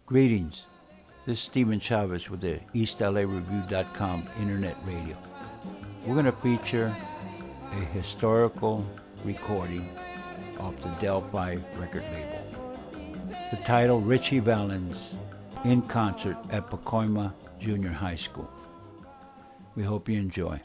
Greetings. This is Stephen Chavez with the EastLAReview.com internet radio. We're going to feature a historical recording of the Delphi record label. The title, Ritchie Valens in concert at Pacoima Junior High School. We hope you enjoy.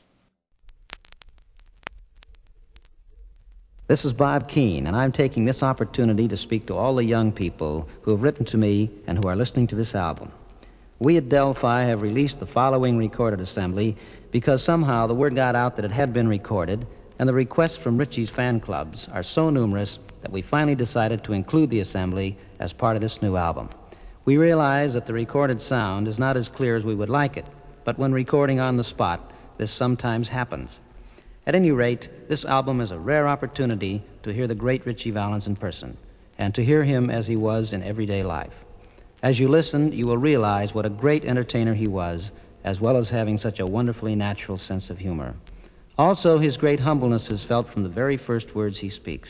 This is Bob Keane, and I'm taking this opportunity to speak to all the young people who have written to me and who are listening to this album. We at Delphi have released the following recorded assembly because somehow the word got out that it had been recorded, and the requests from Ritchie's fan clubs are so numerous that we finally decided to include the assembly as part of this new album. We realize that the recorded sound is not as clear as we would like it, but when recording on the spot, this sometimes happens. At any rate, this album is a rare opportunity to hear the great Ritchie Valens in person, and to hear him as he was in everyday life. As you listen, you will realize what a great entertainer he was, as well as having such a wonderfully natural sense of humor. Also, his great humbleness is felt from the very first words he speaks.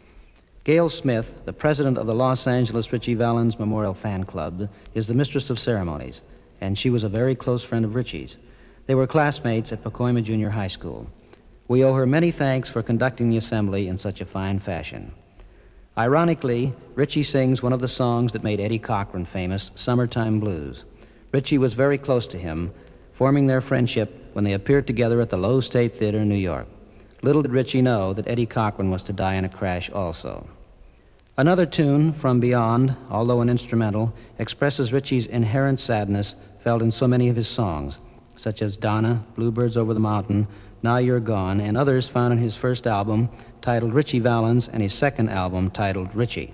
Gail Smith, the president of the Los Angeles Ritchie Valens Memorial Fan Club, is the mistress of ceremonies, and she was a very close friend of Ritchie's. They were classmates at Pacoima Junior High School. We owe her many thanks for conducting the assembly in such a fine fashion. Ironically, Ritchie sings one of the songs that made Eddie Cochran famous, Summertime Blues. Ritchie was very close to him, forming their friendship when they appeared together at the Lowe State Theater in New York. Little did Ritchie know that Eddie Cochran was to die in a crash also. Another tune, From Beyond, although an instrumental, expresses Ritchie's inherent sadness felt in so many of his songs, such as Donna, Bluebirds Over the Mountain, Now You're Gone, and others found in his first album titled Ritchie Valens and his second album titled Ritchie.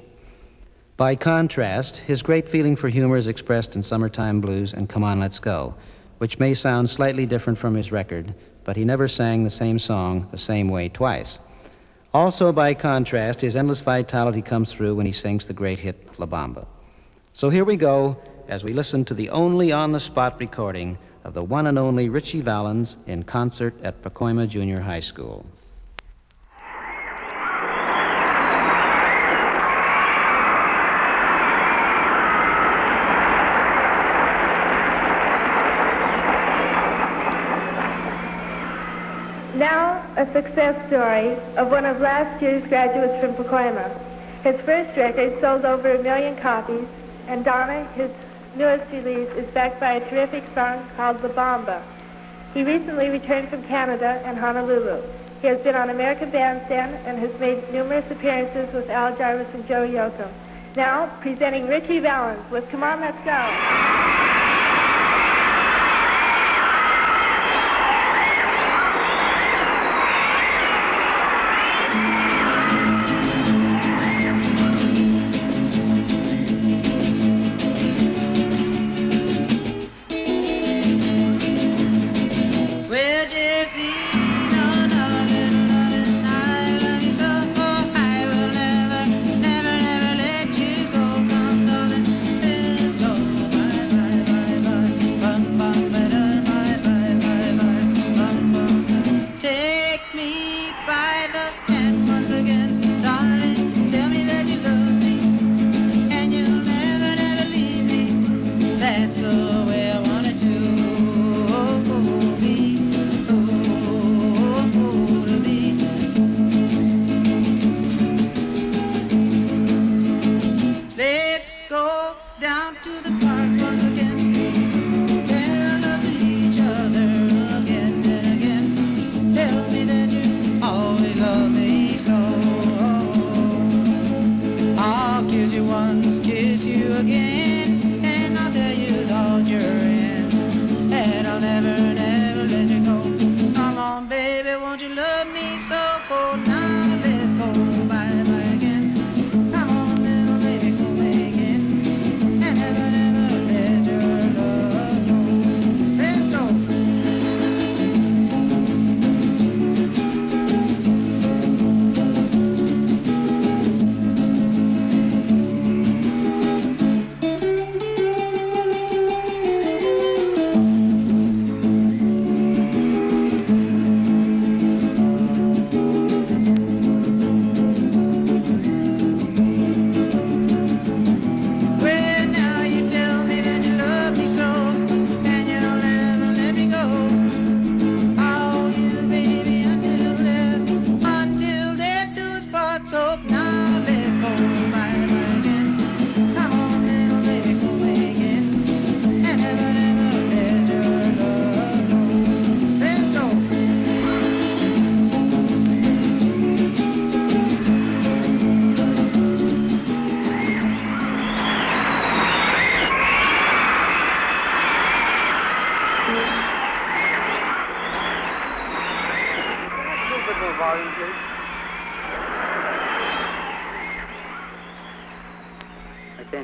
By contrast, his great feeling for humor is expressed in Summertime Blues and Come On Let's Go, which may sound slightly different from his record, but he never sang the same song the same way twice. Also, by contrast, his endless vitality comes through when he sings the great hit La Bamba. So here we go as we listen to the only on-the-spot recording of the one and only Ritchie Valens in concert at Pacoima Junior High School. Now, a success story of one of last year's graduates from Pacoima. His first record sold over 1 million copies, and Donna, his newest release, is backed by a terrific song called La Bamba. He recently returned from Canada and Honolulu. He has been on American Bandstand and has made numerous appearances with Al Jarvis and Joe Yoakum. Now, presenting Ritchie Valens with Come On, Let's Go.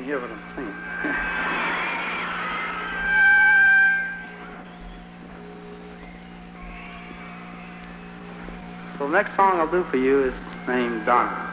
can't hear what I'm saying. So the next song I'll do for you is named Donna.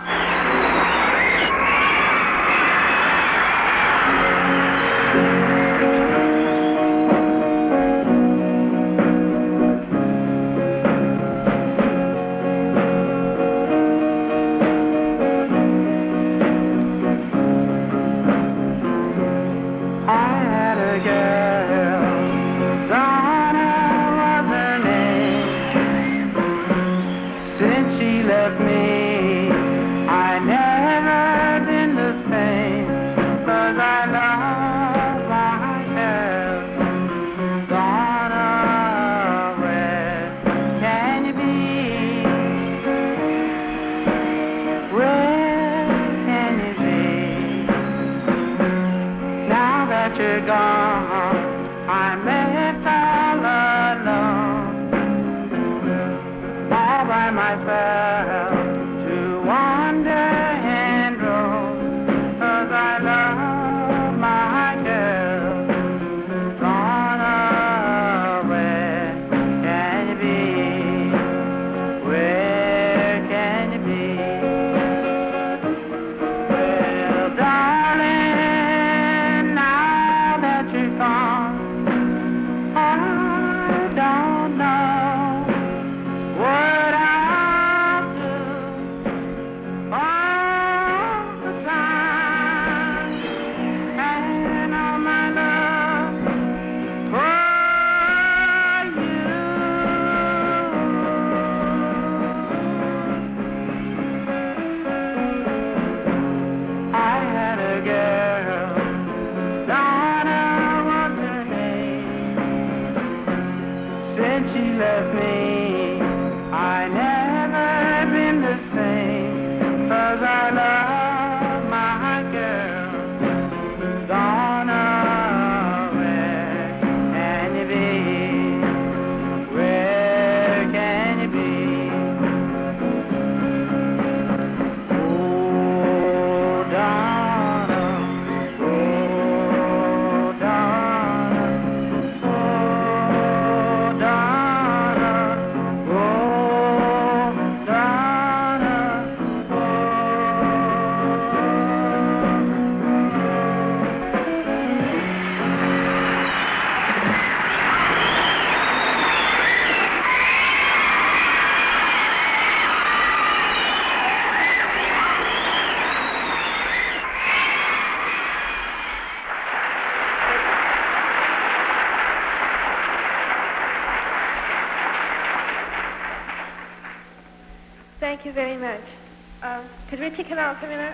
Thank you very much. Could Richie come out for a minute?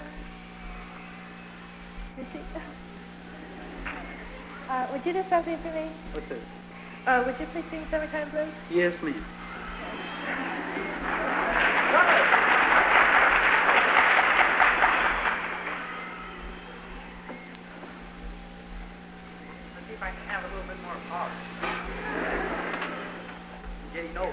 Richie? Would you do something for me? What's this? Would you please sing Summertime Blues? Yes, ma'am. Let's see if I can have a little bit more power. Jay knows.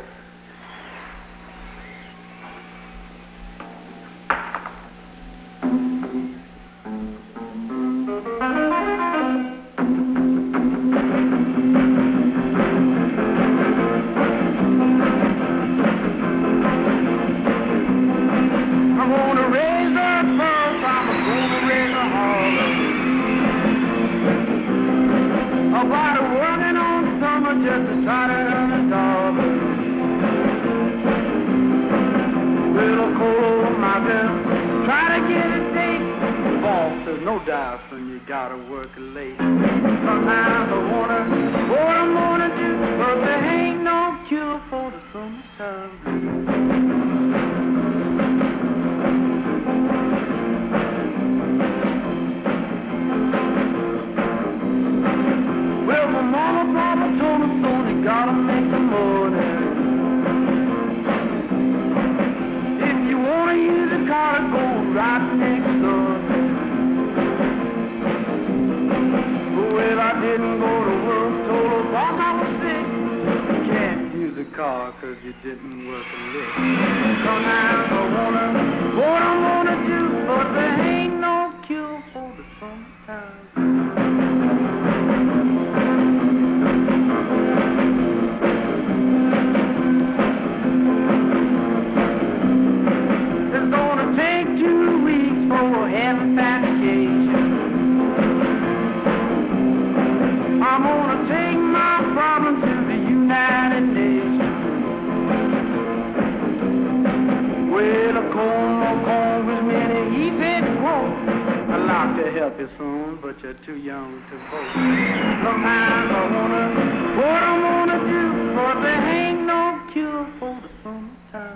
No doubt when you gotta work late. Sometimes I wonder what I'm gonna do, but there ain't no cure for the summertime blues. Well, my mama, papa told me so, they gotta make some money. If you wanna use a car, go right next door. Well, I didn't go to work, told her boss I was sick. You can't use a car 'cause you didn't work a lick. Sometimes I wonder what I'm gonna do, but there ain't no cure for the summer. It's gonna take 2 weeks for heaven's vacation. I'm gonna take my problem to the United Nations. Well, a congressman, he said, quote, I'd like to help you soon, but you're too young to vote. Sometimes I wonder what I'm gonna do, but there ain't no cure for the summertime.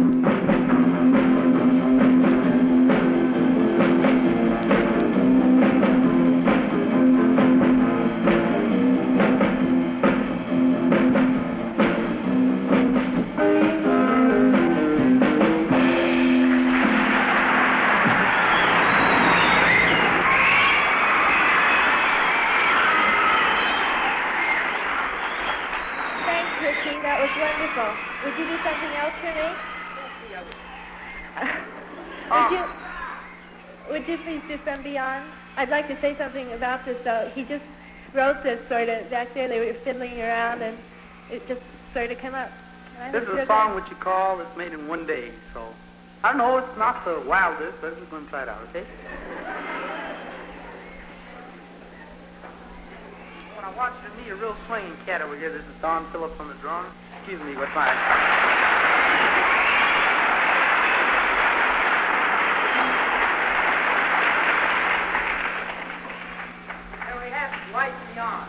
Thanks, Richie. That was wonderful. Would you do something else for me? Would you please do some beyond? I'd like to say something about this, though. He just wrote this sort of back there. They were fiddling around, and it just sort of came up. This is a song which you call it's made in 1 day, so I don't know, it's not the wildest, but we're going to try it out, okay? When I watch you meet a real swinging cat over here, this is Don Phillips on the drum. Excuse me, what's my... And we have Lights Beyond.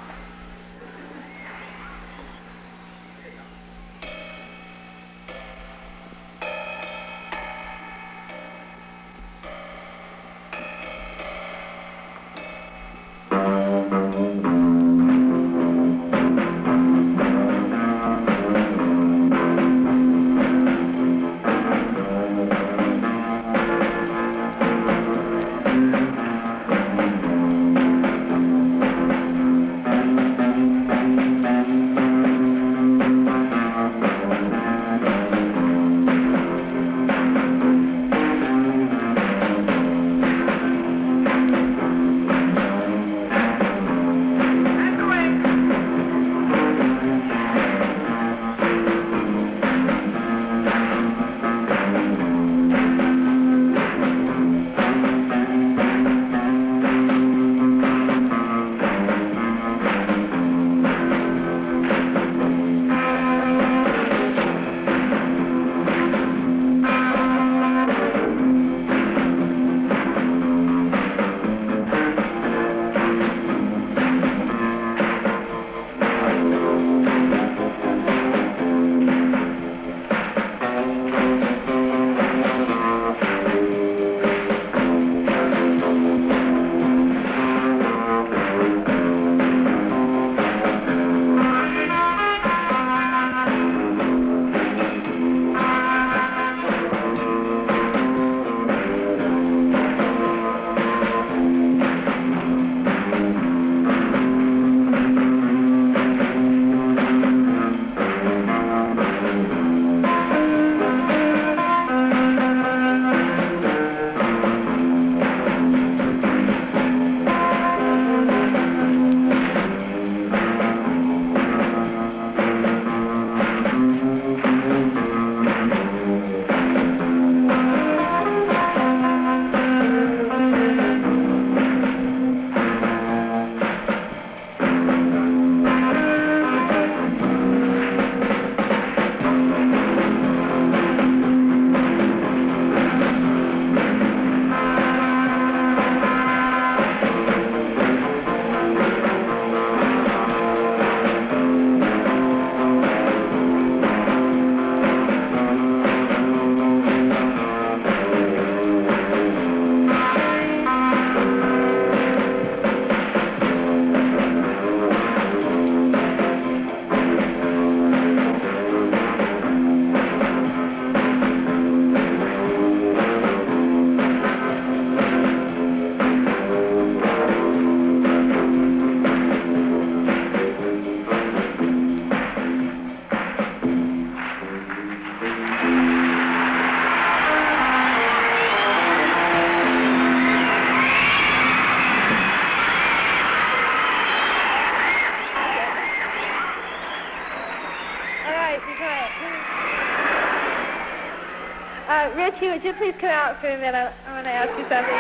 Richie, would you please come out for a minute? I want to ask you something.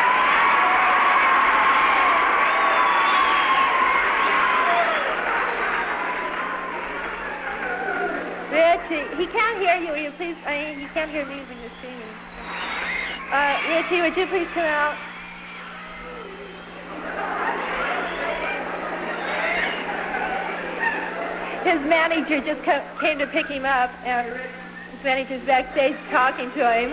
Richie, he can't hear you. Will you please? He can't hear me when you're singing. Richie, would you please come out? His manager just came to pick him up, and his manager's backstage talking to him.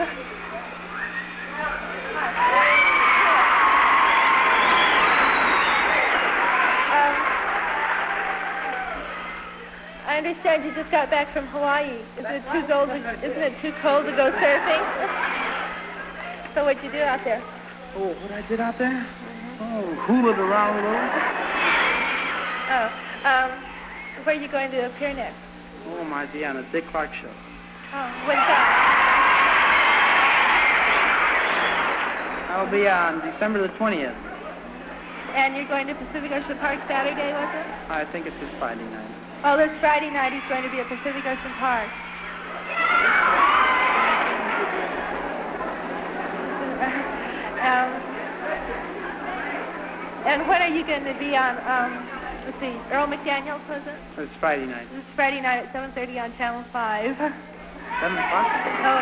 I understand you just got back from Hawaii. Isn't it too cold to go surfing? So what'd you do out there? Oh, what I did out there? Mm-hmm. Oh, hoolered around a little. Where are you going to appear next? Oh, my dear, on a Dick Clark show. Oh, when's that? I'll be on December the 20th. And you're going to Pacific Ocean Park Saturday, was it? I think it's this Friday night. Oh, this Friday night he's going to be at Pacific Ocean Park. And when are you going to be on, let's see, Earl McDaniels, was it? It's Friday night. This Friday night at 7:30 on Channel 5. 7 o'clock? Oh,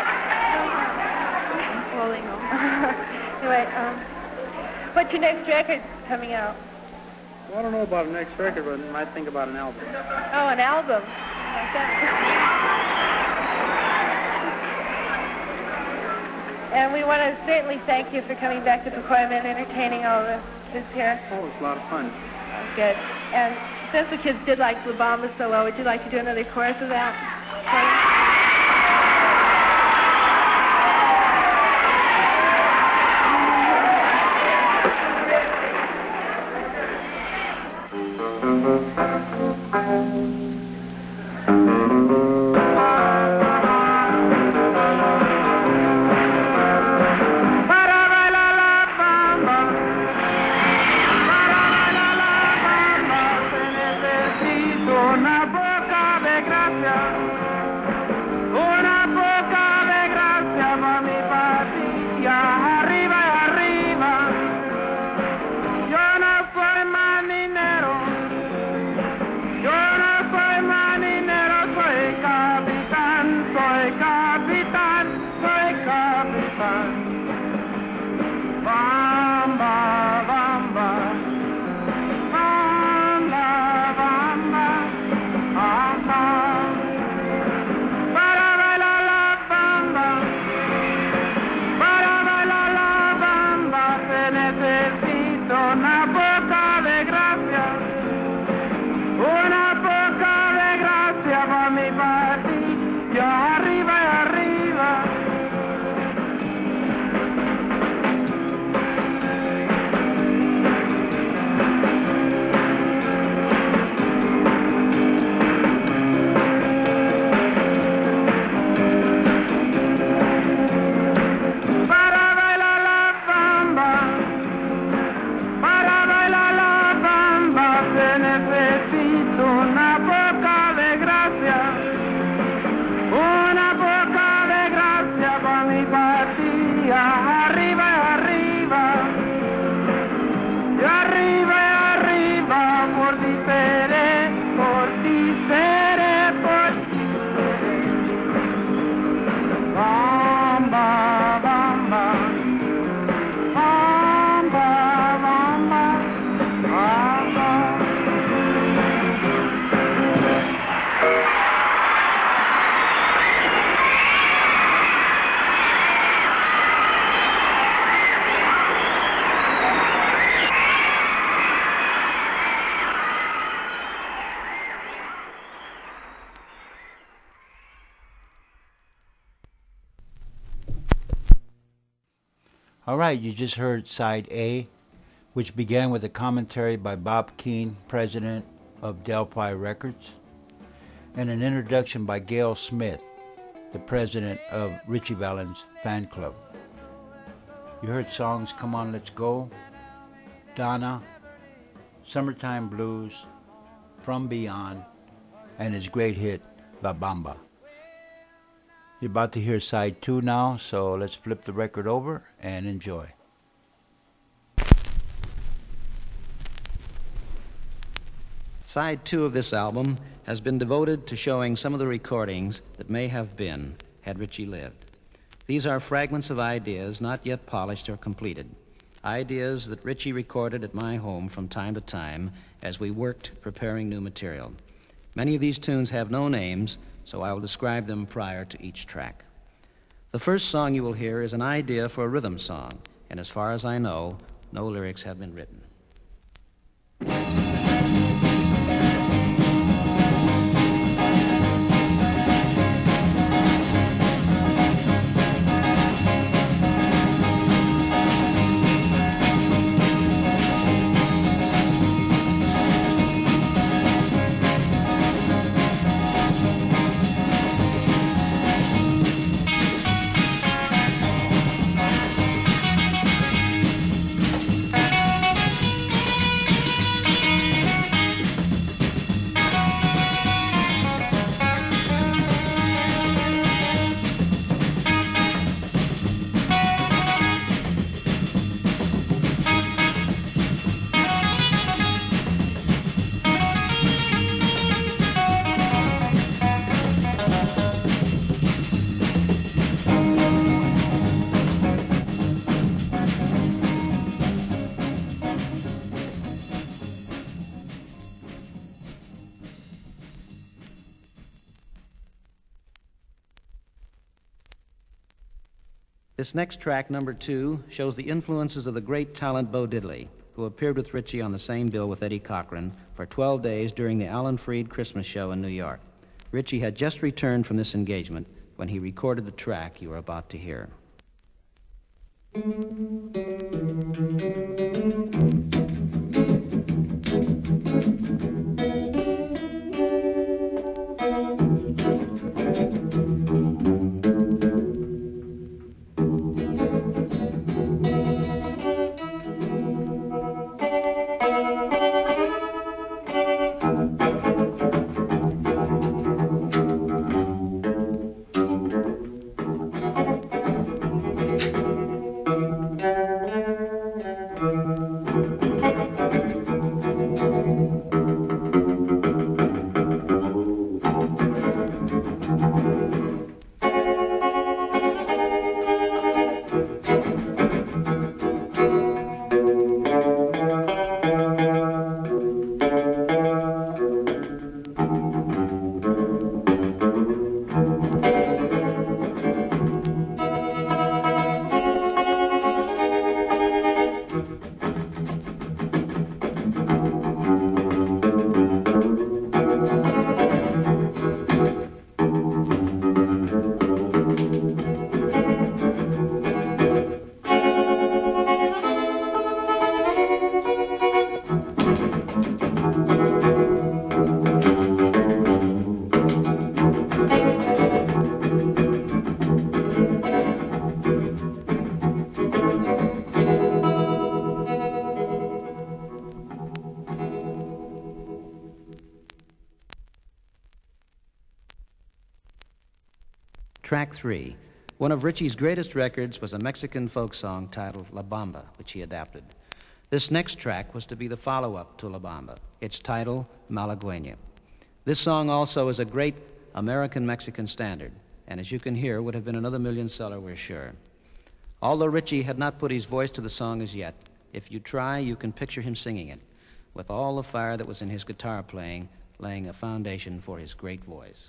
well, anyway, what's your next record coming out? Well, I don't know about the next record, but I might think about an album. Oh, an album. Like that. And we want to certainly thank you for coming back to Pacoima and entertaining all the kids here. Oh, it's a lot of fun. Oh, good. And since the kids did like La Bamba so well, would you like to do another chorus of that? All right, you just heard Side A, which began with a commentary by Bob Keane, president of Delphi Records, and an introduction by Gail Smith, the president of Richie Valens fan club. You heard songs Come On Let's Go, Donna, Summertime Blues, From Beyond, and his great hit La Bamba. You're about to hear side 2 now, so let's flip the record over and enjoy. Side 2 of this album has been devoted to showing some of the recordings that may have been had Ritchie lived. These are fragments of ideas not yet polished or completed, ideas that Ritchie recorded at my home from time to time as we worked preparing new material. Many of these tunes have no names, so I will describe them prior to each track. The first song you will hear is an idea for a rhythm song, and as far as I know, no lyrics have been written. This next track, number 2, shows the influences of the great talent Bo Diddley, who appeared with Ritchie on the same bill with Eddie Cochran for 12 days during the Alan Freed Christmas show in New York. Ritchie had just returned from this engagement when he recorded the track you are about to hear. Track 3. One of Ritchie's greatest records was a Mexican folk song titled La Bamba, which he adapted. This next track was to be the follow-up to La Bamba, its title, Malagueña. This song also is a great American-Mexican standard, and as you can hear, would have been another million seller, we're sure. Although Ritchie had not put his voice to the song as yet, if you try, you can picture him singing it, with all the fire that was in his guitar playing, laying a foundation for his great voice.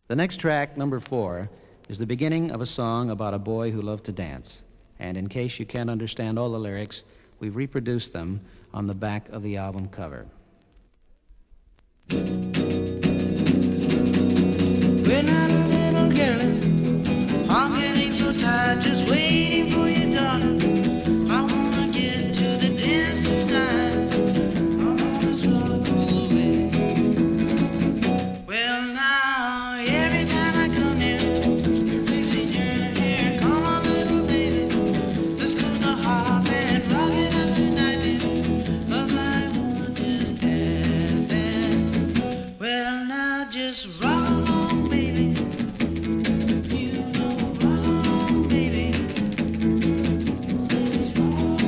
The next track, number 4, is the beginning of a song about a boy who loved to dance. And in case you can't understand all the lyrics, we've reproduced them on the back of the album cover. We're not a little girl, I'm getting so tired just waiting for you, darling. I wanna get to the dance tonight. I wanna start all the way. Well, now, every time I come here, you're fixing your hair. Come on, little baby, let's go to hop and rock it up tonight. 'Cause I wanna just dance, dance. Well, now, just rock on, baby. You know, rock on, baby. Let's rock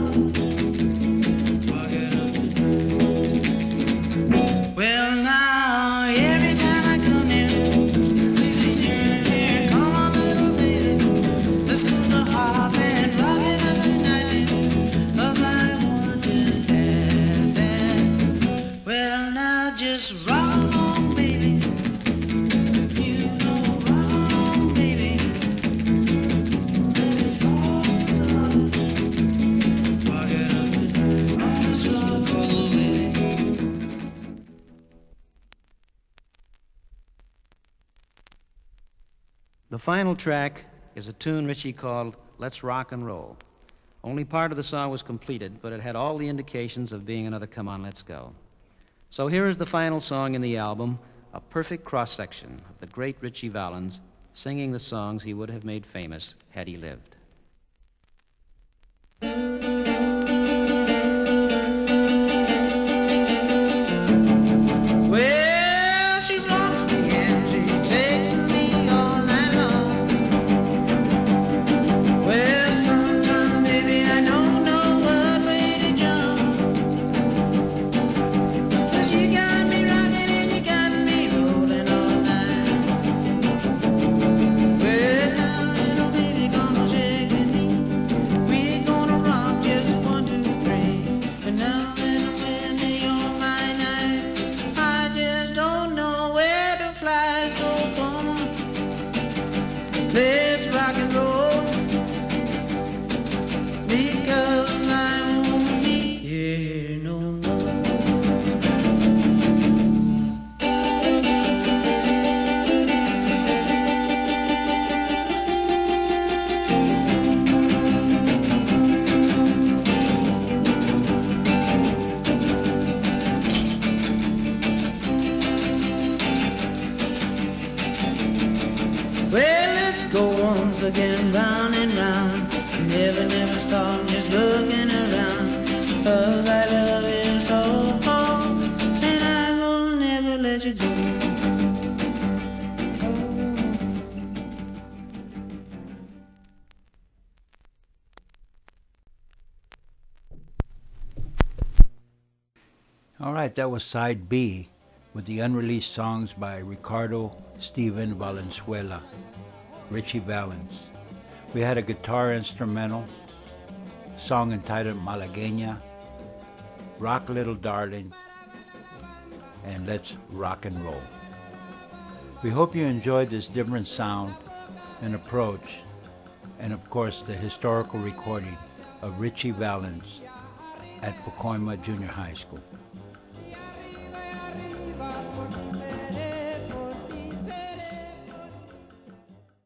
it up tonight. Well, now, every time I come in, you're fixing your hair. Come on, little baby, let's go to hop and rock it up tonight. 'Cause I wanna just dance, dance. Well, now, just rock on, baby. You know, rock on, baby. Let's rock it up tonight. Let's rock all the way. The final track is a tune Ritchie called Let's Rock and Roll. Only part of the song was completed, but it had all the indications of being another Come On, Let's Go. So here is the final song in the album, a perfect cross-section of the great Ritchie Valens singing the songs he would have made famous had he lived. Well, she wants me and she takes me all night long. Well, sometimes, baby, I don't know what way to jump. 'Cause you got me rocking and you got me rolling all night. Well, now, little baby, come on, shake with me. We're gonna rock just 1, 2, 3. But now, little baby, you're my night. I just don't know where to fly, so come on, let's rock and roll. Because I won't be here no more. Well, let's go once again, round and round. Never, never stop, just looking around. 'Cause I love you so, and I will never let you go. All right, that was side B with the unreleased songs by Ricardo Steven Valenzuela, Ritchie Valens. We had a guitar instrumental, song entitled Malagueña, Rock Little Darling, and Let's Rock and Roll. We hope you enjoyed this different sound and approach, and of course the historical recording of Ritchie Valens at Pacoima Junior High School.